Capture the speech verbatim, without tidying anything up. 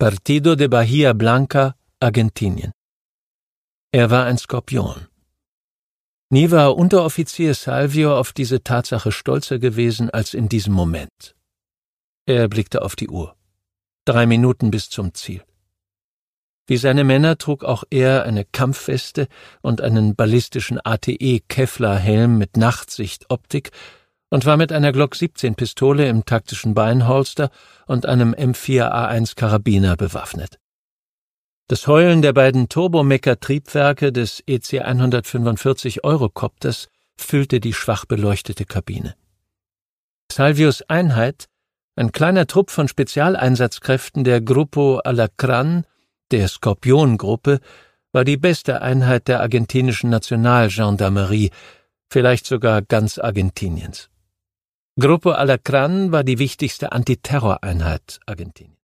Partido de Bahía Blanca, Argentinien. Er war ein Skorpion. Nie war Unteroffizier Salvio auf diese Tatsache stolzer gewesen als in diesem Moment. Er blickte auf die Uhr. Drei Minuten bis zum Ziel. Wie seine Männer trug auch er eine Kampfweste und einen ballistischen A T E-Kevlar-Helm mit Nachtsichtoptik und war mit einer Glock siebzehn Pistole im taktischen Beinholster und einem M vier A eins Karabiner bewaffnet. Das Heulen der beiden Turbomecker-Triebwerke des E C hundertfünfundvierzig Eurocopters füllte die schwach beleuchtete Kabine. Salvios Einheit, ein kleiner Trupp von Spezialeinsatzkräften der Grupo Alacrán, der Skorpion-Gruppe, war die beste Einheit der argentinischen Nationalgendarmerie, vielleicht sogar ganz Argentiniens. Grupo Alacrán war die wichtigste Antiterroreinheit Argentiniens.